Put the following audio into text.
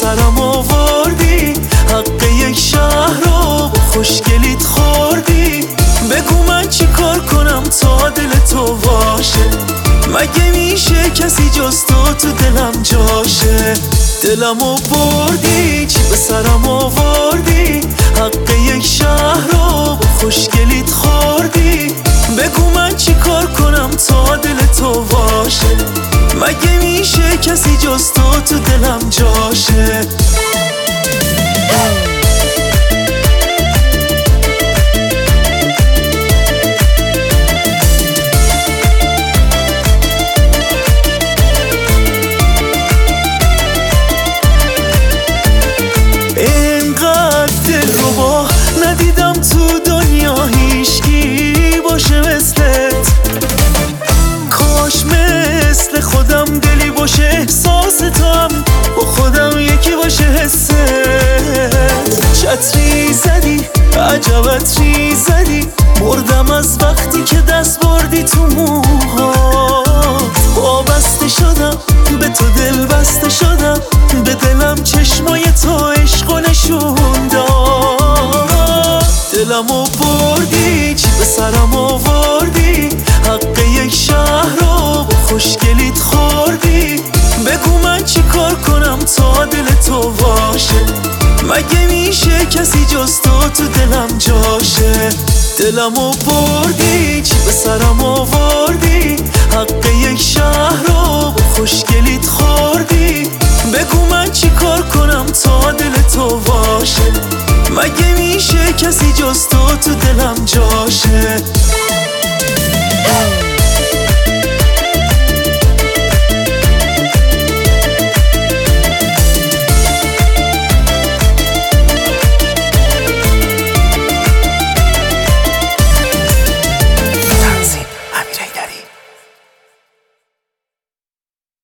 سرم آوردی، حق یک شهر رو خوشگلیت خوردی. بگو من چی کار کنم تا دل تو باشه؟ مگه میشه کسی جز تو دلم جاشه؟ دلمو بردی، چی به سرم آوردی، حق یک شهر رو خوشگلیت خوردی. بگو من چی کار کنم تا دل تو باشه؟ مگه میشه کسی جز تو دلم جاشه؟ اینقدر دلربا ندیدم تو دنیا، هیچکی باشه مثلت. کاش مثل خودم دلی باشه احساس تو هم با خودم یکی باشه حست. چتری زدی، عجب عطری زدی، مردم از وقتی که دست بردی تو موها. وابسته شدم به تو، دل بسته شدم به دلم، چشمای تو عشقو نشون داد. دلمو بردی، چی به سرم آوردی، حق یک شهر رو خوشگلیت خوردی. بگو من چی کار کنم تا دل تو باشه؟ مگه میشه کسی جز تو دلم جاشه؟ دلمو بردی، چی به سرم آوردی، حق یک شهر رو خوشگلیت خوردی. بگو من چی کار کنم تا دل تو باشه؟ مگه میشه کسی جز تو دلم جاشه؟